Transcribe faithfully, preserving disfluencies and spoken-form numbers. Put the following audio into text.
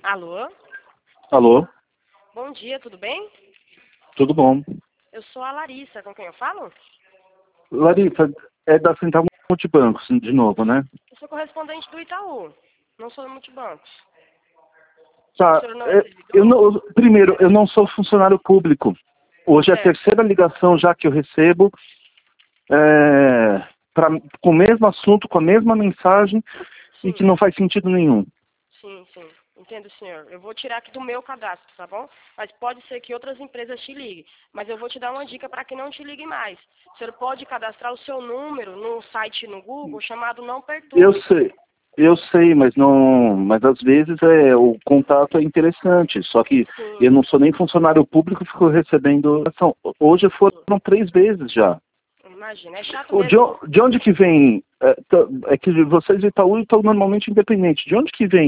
Alô? Alô? Bom dia, tudo bem? Tudo bom? Eu sou a Larissa, com quem eu falo? Larissa, é da Central Multibancos, de novo, né? Eu sou correspondente do Itaú, não sou do Multibancos. Tá, O senhor não é é, servidor? eu não, primeiro, eu não sou funcionário público. Hoje é a Certo. terceira ligação já que eu recebo é, pra, com o mesmo assunto, com a mesma mensagem e que Sim, não faz sentido nenhum. sim, sim. Entendo, senhor. Eu vou tirar aqui do meu cadastro, tá bom? Mas pode ser que outras empresas te liguem. Mas eu vou te dar uma dica para que não te ligue mais. O senhor pode cadastrar o seu número no site no Google chamado Não Eu Perturbe. sei, eu sei, mas não, mas às vezes é, o contato é interessante, só que eu Sim, não sou nem funcionário público, fico recebendo. Então, hoje foram três vezes já. imagina. É chato O de, mesmo. o- de onde que vem? É, tá- é que vocês de Itaú estão normalmente independentes. De onde que vem